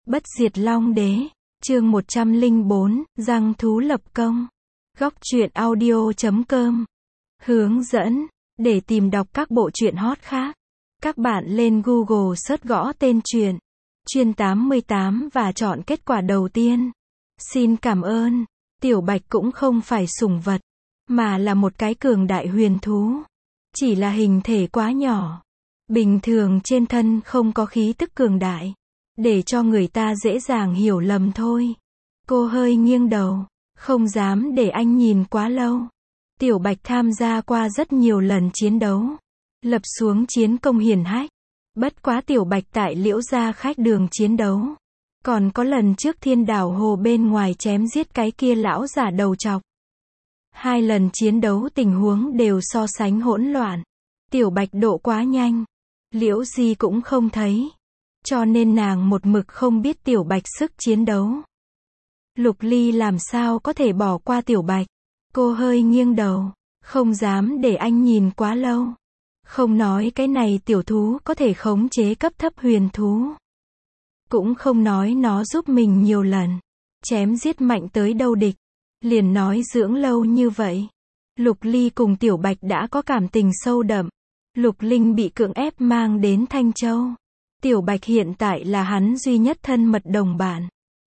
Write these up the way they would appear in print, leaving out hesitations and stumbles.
Bất diệt long đế, chương 104, răng thú lập công. Góc truyện audio.com. Hướng dẫn, để tìm đọc các bộ truyện hot khác. Các bạn lên Google search gõ tên truyện, Chuyên 88 và chọn kết quả đầu tiên. Xin cảm ơn. Tiểu Bạch cũng không phải sủng vật, mà là một cái cường đại huyền thú. Chỉ là hình thể quá nhỏ. Bình thường trên thân không có khí tức cường đại, để cho người ta dễ dàng hiểu lầm thôi. Cô hơi nghiêng đầu, không dám để anh nhìn quá lâu. Tiểu Bạch tham gia qua rất nhiều lần chiến đấu, lập xuống chiến công hiển hách. Bất quá Tiểu Bạch tại Liễu gia khách đường chiến đấu. Còn có lần trước Thiên Đảo Hồ bên ngoài chém giết cái kia lão giả đầu trọc. Hai lần chiến đấu tình huống đều so sánh hỗn loạn. Tiểu Bạch độ quá nhanh, Liễu Di cũng không thấy, cho nên nàng một mực không biết Tiểu Bạch sức chiến đấu. Lục Ly làm sao có thể bỏ qua Tiểu Bạch. Cô hơi nghiêng đầu, không dám để anh nhìn quá lâu. Không nói cái này tiểu thú có thể khống chế cấp thấp huyền thú, cũng không nói nó giúp mình nhiều lần chém giết mạnh tới đâu địch. Liền nói dưỡng lâu như vậy, Lục Ly cùng Tiểu Bạch đã có cảm tình sâu đậm. Lục Linh bị cưỡng ép mang đến Thanh Châu. Tiểu Bạch hiện tại là hắn duy nhất thân mật đồng bạn.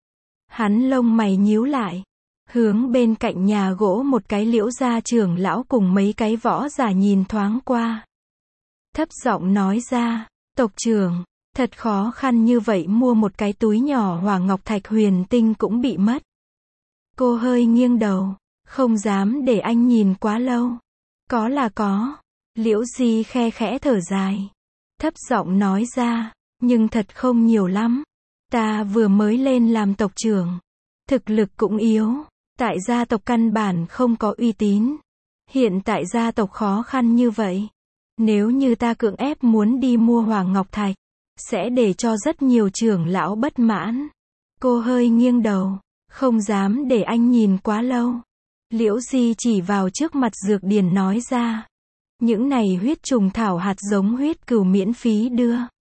Hắn lông mày nhíu lại, hướng bên cạnh nhà gỗ một cái Liễu gia trưởng lão cùng mấy cái võ giả nhìn thoáng qua. Thấp giọng nói ra, tộc trưởng, thật khó khăn như vậy mua một cái túi nhỏ hỏa ngọc thạch huyền tinh cũng bị mất. Cô hơi nghiêng đầu, không dám để anh nhìn quá lâu. Có là có. Liễu Di khe khẽ thở dài, thấp giọng nói ra, nhưng thật không nhiều lắm. Ta vừa mới lên làm tộc trưởng, thực lực cũng yếu, tại gia tộc căn bản không có uy tín. Hiện tại gia tộc khó khăn như vậy, nếu như ta cưỡng ép muốn đi mua hoàng ngọc thạch, sẽ để cho rất nhiều trưởng lão bất mãn. Cô hơi nghiêng đầu, không dám để anh nhìn quá lâu. Liễu Di chỉ vào trước mặt dược điển nói ra, những này huyết trùng thảo hạt giống huyết cừu miễn phí đưa.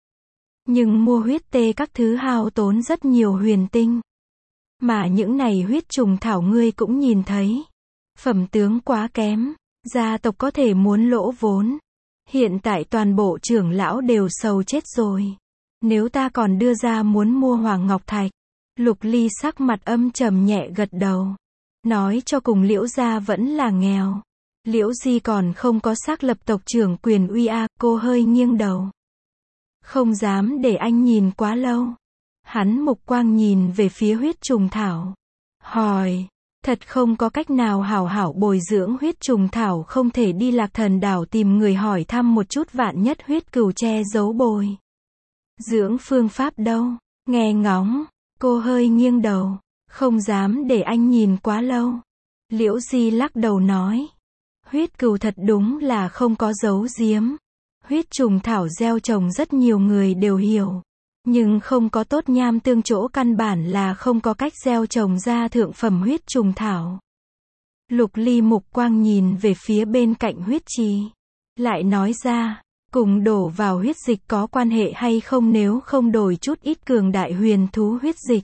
Nhưng mua huyết tê các thứ hao tốn rất nhiều huyền tinh. Mà những này huyết trùng thảo ngươi cũng nhìn thấy. Phẩm tướng quá kém, gia tộc có thể muốn lỗ vốn. Hiện tại toàn bộ trưởng lão đều sầu chết rồi. Nếu ta còn đưa ra muốn mua hoàng ngọc thạch. Lục Ly sắc mặt âm trầm nhẹ gật đầu. Nói cho cùng Liễu gia vẫn là nghèo. Liễu Di còn không có xác lập tộc trưởng quyền uy a. Cô hơi nghiêng đầu, không dám để anh nhìn quá lâu. Hắn mục quang nhìn về phía huyết trùng thảo, hỏi, thật không có cách nào hảo hảo bồi dưỡng huyết trùng thảo, không thể đi Lạc Thần đảo tìm người hỏi thăm một chút, vạn nhất huyết cừu che giấu bồi dưỡng phương pháp đâu. Nghe ngóng, cô hơi nghiêng đầu, không dám để anh nhìn quá lâu. Liễu Di lắc đầu nói, huyết cừu thật đúng là không có giấu giếm. Huyết trùng thảo gieo trồng rất nhiều người đều hiểu, nhưng không có tốt nham tương chỗ căn bản là không có cách gieo trồng ra thượng phẩm huyết trùng thảo. Lục Ly mục quang nhìn về phía bên cạnh huyết trì, lại nói ra, cùng đổ vào huyết dịch có quan hệ hay không, nếu không đổi chút ít cường đại huyền thú huyết dịch.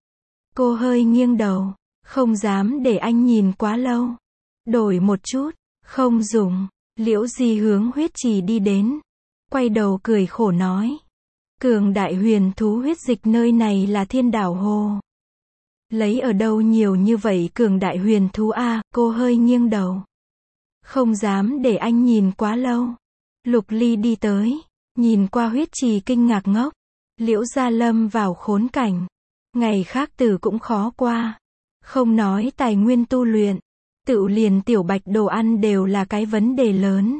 Cô hơi nghiêng đầu, không dám để anh nhìn quá lâu. Đổi một chút, không dùng. Liễu Di hướng huyết trì đi đến, quay đầu cười khổ nói, cường đại huyền thú huyết dịch nơi này là Thiên Đảo Hồ. Lấy ở đâu nhiều như vậy cường đại huyền thú a? Cô hơi nghiêng đầu, không dám để anh nhìn quá lâu. Lục Ly đi tới, nhìn qua huyết trì kinh ngạc ngốc. Liễu gia lâm vào khốn cảnh, ngày khác tử cũng khó qua. Không nói tài nguyên tu luyện, tự liền Tiểu Bạch đồ ăn đều là cái vấn đề lớn.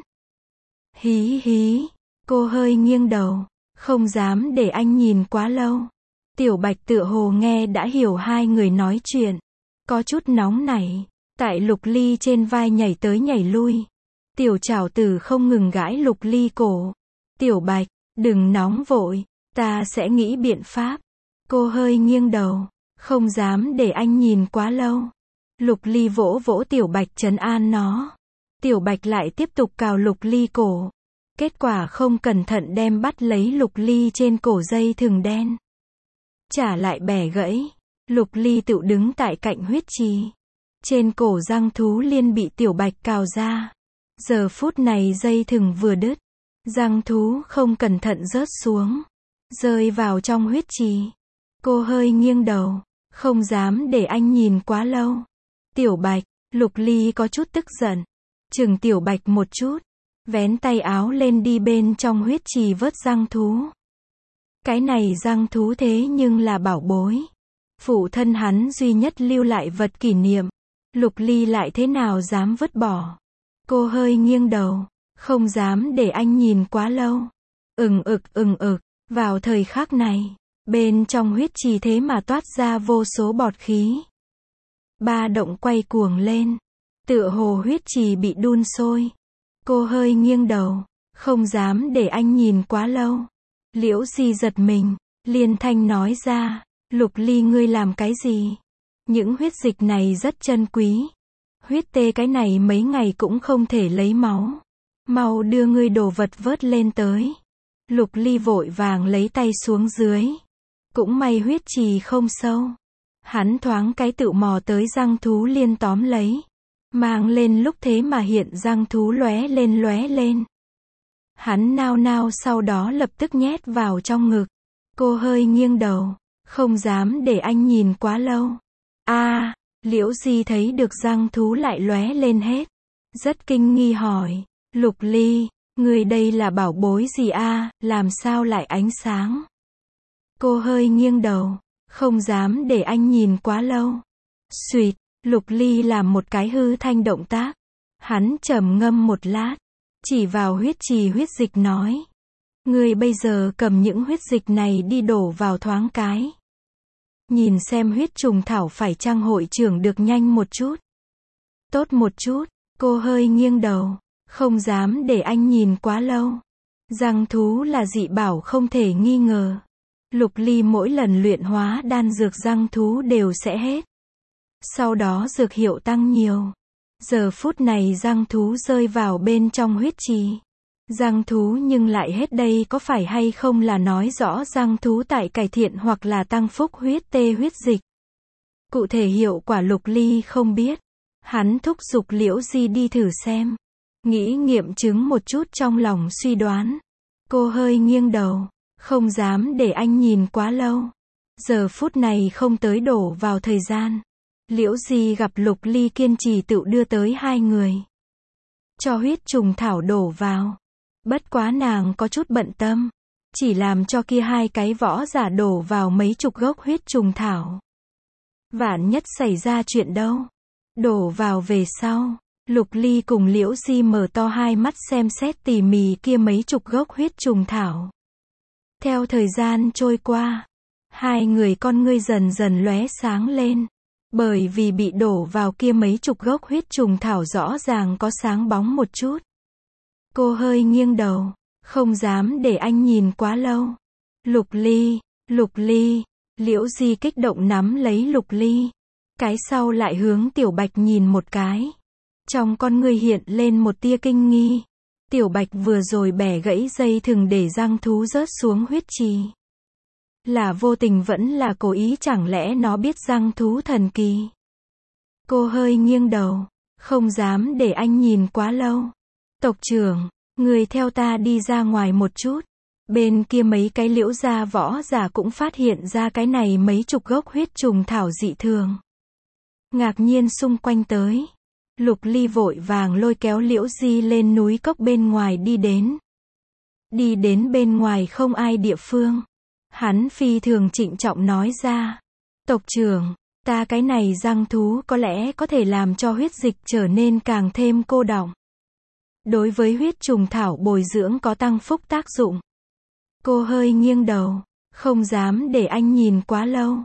Hí hí, cô hơi nghiêng đầu, không dám để anh nhìn quá lâu. Tiểu Bạch tựa hồ nghe đã hiểu hai người nói chuyện, có chút nóng nảy, tại Lục Ly trên vai nhảy tới nhảy lui. Tiểu trảo tử không ngừng gãi Lục Ly cổ. Tiểu Bạch, đừng nóng vội, ta sẽ nghĩ biện pháp. Cô hơi nghiêng đầu, không dám để anh nhìn quá lâu. Lục Ly vỗ vỗ Tiểu Bạch trấn an nó. Tiểu Bạch lại tiếp tục cào Lục Ly cổ. Kết quả không cẩn thận đem bắt lấy Lục Ly trên cổ dây thừng đen. trả lại bẻ gãy. Lục Ly tự đứng tại cạnh huyết trì. Trên cổ giang thú liên bị Tiểu Bạch cào ra. Giờ phút này dây thừng vừa đứt. Giang thú không cẩn thận rớt xuống. Rơi vào trong huyết trì. Cô hơi nghiêng đầu. Không dám để anh nhìn quá lâu. Tiểu Bạch, Lục Ly có chút tức giận. Chừng Tiểu Bạch một chút. Vén tay áo lên đi bên trong huyết trì vớt giang thú. Cái này giang thú thế nhưng là bảo bối. Phụ thân hắn duy nhất lưu lại vật kỷ niệm. Lục Ly lại thế nào dám vứt bỏ. Cô hơi nghiêng đầu. Không dám để anh nhìn quá lâu. Ừng ực. Vào thời khắc này, bên trong huyết trì thế mà toát ra vô số bọt khí. Ba động quay cuồng lên. Tựa hồ huyết trì bị đun sôi. Cô hơi nghiêng đầu. Không dám để anh nhìn quá lâu. Liễu Di giật mình. Liên thanh nói ra. Lục Ly ngươi làm cái gì? Những huyết dịch này rất chân quý. Huyết tê cái này mấy ngày cũng không thể lấy máu. Mau đưa ngươi đồ vật vớt lên tới. Lục Ly vội vàng lấy tay xuống dưới. Cũng may huyết trì không sâu. Hắn thoáng cái tự mò tới giang thú liên tóm lấy. Mang lên lúc thế mà hiện giang thú lóe lên. Hắn nao nao sau đó lập tức nhét vào trong ngực. Cô hơi nghiêng đầu. Không dám để anh nhìn quá lâu. Liễu Di thấy được giang thú lại lóe lên hết. Rất kinh nghi hỏi. Lục Ly, người đây là bảo bối gì làm sao lại ánh sáng? Cô hơi nghiêng đầu. Không dám để anh nhìn quá lâu. Xuỵt, Lục Ly làm một cái hư thanh động tác. Hắn trầm ngâm một lát. Chỉ vào huyết trì huyết dịch nói. Người bây giờ cầm những huyết dịch này đi đổ vào thoáng cái. Nhìn xem huyết trùng thảo phải chăng hội trưởng được nhanh một chút. Tốt một chút. Cô hơi nghiêng đầu. Không dám để anh nhìn quá lâu. Giang thú là dị bảo không thể nghi ngờ. Lục Ly mỗi lần luyện hóa đan dược giang thú đều sẽ hết. Sau đó dược hiệu tăng nhiều. Giờ phút này giang thú rơi vào bên trong huyết trì. Giang thú nhưng lại hết đây có phải hay không là nói rõ giang thú tại cải thiện hoặc là tăng phúc huyết tê huyết dịch. Cụ thể hiệu quả Lục Ly không biết. Hắn thúc giục Liễu Di đi thử xem. Nghĩ nghiệm chứng một chút trong lòng suy đoán. Cô hơi nghiêng đầu. Không dám để anh nhìn quá lâu. Giờ phút này không tới đổ vào thời gian. Liễu Di gặp Lục Ly kiên trì tự đưa tới hai người. Cho huyết trùng thảo đổ vào. Bất quá nàng có chút bận tâm. Chỉ làm cho kia hai cái võ giả đổ vào mấy chục gốc huyết trùng thảo. Vạn nhất xảy ra chuyện đâu. Đổ vào về sau. Lục Ly cùng Liễu Di mở to hai mắt xem xét tỉ mỉ kia mấy chục gốc huyết trùng thảo. Theo thời gian trôi qua. Hai người con ngươi dần dần lóe sáng lên. Bởi vì bị đổ vào kia mấy chục gốc huyết trùng thảo rõ ràng có sáng bóng một chút. Cô hơi nghiêng đầu. Không dám để anh nhìn quá lâu. Lục Ly. Liễu Di kích động nắm lấy Lục Ly. Cái sau lại hướng Tiểu Bạch nhìn một cái. Trong con ngươi hiện lên một tia kinh nghi. Tiểu Bạch vừa rồi bẻ gãy dây thừng để giang thú rớt xuống huyết trì. Là vô tình vẫn là cố ý, chẳng lẽ nó biết giang thú thần kỳ? Cô hơi nghiêng đầu. Không dám để anh nhìn quá lâu. Tộc trưởng, người theo ta đi ra ngoài một chút. Bên kia mấy cái Liễu gia võ giả cũng phát hiện ra cái này mấy chục gốc huyết trùng thảo dị thường. Ngạc nhiên xung quanh tới. Lục Ly vội vàng lôi kéo Liễu Di lên núi cốc bên ngoài đi đến. Đi đến bên ngoài không ai địa phương. Hắn phi thường trịnh trọng nói ra. Tộc trưởng, ta cái này giang thú có lẽ có thể làm cho huyết dịch trở nên càng thêm cô đọng. Đối với huyết trùng thảo bồi dưỡng có tăng phúc tác dụng. Cô hơi nghiêng đầu. Không dám để anh nhìn quá lâu.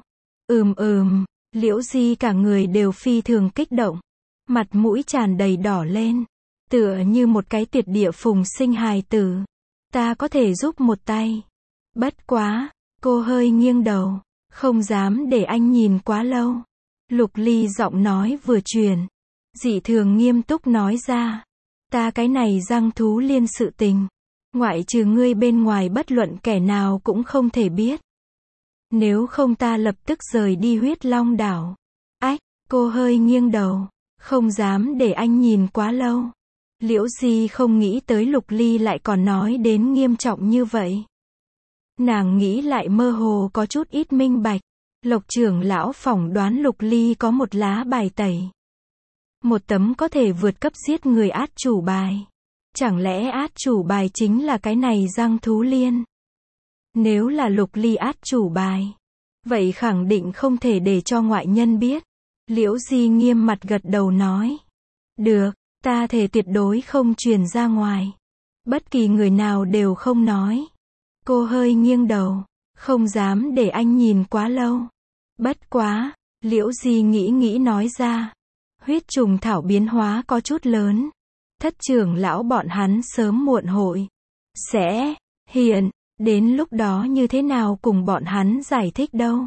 Liễu Di cả người đều phi thường kích động. Mặt mũi tràn đầy đỏ lên. Tựa như một cái tuyệt địa phùng sinh hài tử. Ta có thể giúp một tay. Bất quá. Cô hơi nghiêng đầu. Không dám để anh nhìn quá lâu. Lục Ly giọng nói vừa truyền. Dị thường nghiêm túc nói ra. Ta cái này giang thú liên sự tình. Ngoại trừ ngươi bên ngoài bất luận kẻ nào cũng không thể biết. Nếu không ta lập tức rời đi Huyết Long đảo. Ách, cô hơi nghiêng đầu. Không dám để anh nhìn quá lâu. Liễu Di không nghĩ tới Lục Ly lại còn nói đến nghiêm trọng như vậy. Nàng nghĩ lại mơ hồ có chút ít minh bạch. Lộc trưởng lão phỏng đoán Lục Ly có một lá bài tẩy. Một tấm có thể vượt cấp giết người át chủ bài. Chẳng lẽ át chủ bài chính là cái này Giang Thú Liên? Nếu là Lục Ly át chủ bài, vậy khẳng định không thể để cho ngoại nhân biết. Liễu Di nghiêm mặt gật đầu nói. Được, ta thề tuyệt đối không truyền ra ngoài. Bất kỳ người nào đều không nói. Cô hơi nghiêng đầu, không dám để anh nhìn quá lâu. Bất quá, Liễu Di nghĩ nói ra. Huyết trùng thảo biến hóa có chút lớn. Thất trưởng lão bọn hắn sớm muộn hội sẽ hiện, đến lúc đó như thế nào cùng bọn hắn giải thích đâu.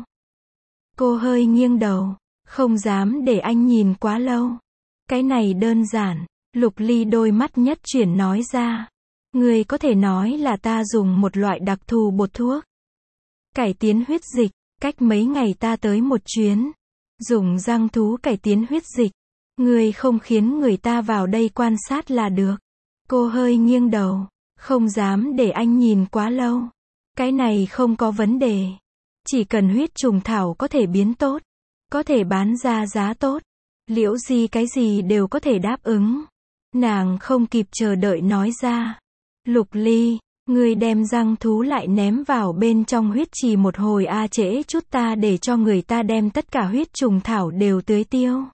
Cô hơi nghiêng đầu, không dám để anh nhìn quá lâu. Cái này đơn giản, Lục Ly đôi mắt nhất chuyển nói ra. Người có thể nói là ta dùng một loại đặc thù bột thuốc. Cải tiến huyết dịch, cách mấy ngày ta tới một chuyến. Dùng giang thú cải tiến huyết dịch. Người không khiến người ta vào đây quan sát là được. Cô hơi nghiêng đầu, không dám để anh nhìn quá lâu. Cái này không có vấn đề. Chỉ cần huyết trùng thảo có thể biến tốt, có thể bán ra giá tốt, Liễu Di cái gì đều có thể đáp ứng. Nàng không kịp chờ đợi nói ra. Lục Ly, ngươi đem giang thú lại ném vào bên trong huyết trì một hồi trễ chút ta để cho người ta đem tất cả huyết trùng thảo đều tưới tiêu.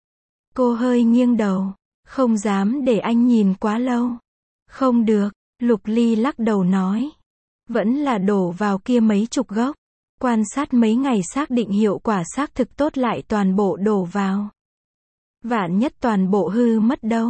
Cô hơi nghiêng đầu, không dám để anh nhìn quá lâu. Không được, Lục Ly lắc đầu nói. Vẫn là đổ vào kia mấy chục gốc. Quan sát mấy ngày xác định hiệu quả xác thực tốt lại toàn bộ đổ vào. Vạn nhất toàn bộ hư mất đâu.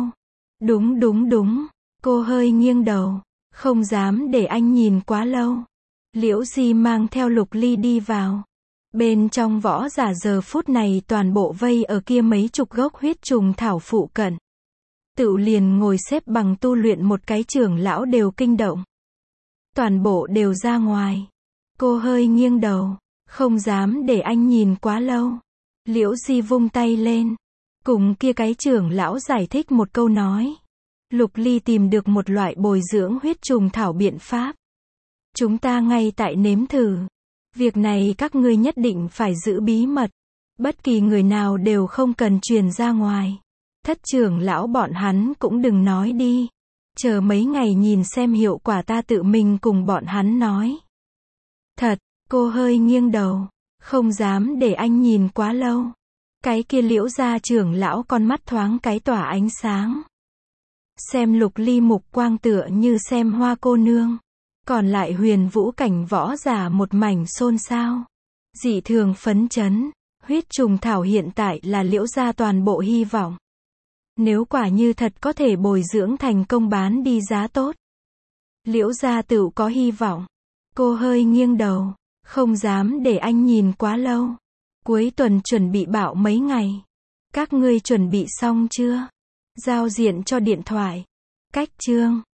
Đúng. Cô hơi nghiêng đầu, không dám để anh nhìn quá lâu. Liễu Di mang theo Lục Ly đi vào. Bên trong võ giả giờ phút này toàn bộ vây ở kia mấy chục gốc huyết trùng thảo phụ cận. Tự liền ngồi xếp bằng tu luyện một cái trưởng lão đều kinh động. Toàn bộ đều ra ngoài. Cô hơi nghiêng đầu, không dám để anh nhìn quá lâu. Liễu Di vung tay lên, cùng kia cái trưởng lão giải thích một câu nói. Lục Ly tìm được một loại bồi dưỡng huyết trùng thảo biện pháp. Chúng ta ngay tại nếm thử. Việc này các ngươi nhất định phải giữ bí mật. Bất kỳ người nào đều không cần truyền ra ngoài. Thất trưởng lão bọn hắn cũng đừng nói đi. Chờ mấy ngày nhìn xem hiệu quả ta tự mình cùng bọn hắn nói. Thật, cô hơi nghiêng đầu, không dám để anh nhìn quá lâu. Cái kia Liễu gia trưởng lão con mắt thoáng cái tỏa ánh sáng. Xem Lục Ly mục quang tựa như xem hoa cô nương. Còn lại huyền vũ cảnh võ giả một mảnh xôn xao. Dị thường phấn chấn, huyết trùng thảo hiện tại là Liễu gia toàn bộ hy vọng. Nếu quả như thật có thể bồi dưỡng thành công bán đi giá tốt. Liễu gia tự có hy vọng. Cô hơi nghiêng đầu, không dám để anh nhìn quá lâu. Cuối tuần chuẩn bị bạo mấy ngày. Các ngươi chuẩn bị xong chưa? Giao diện cho điện thoại. Cách chương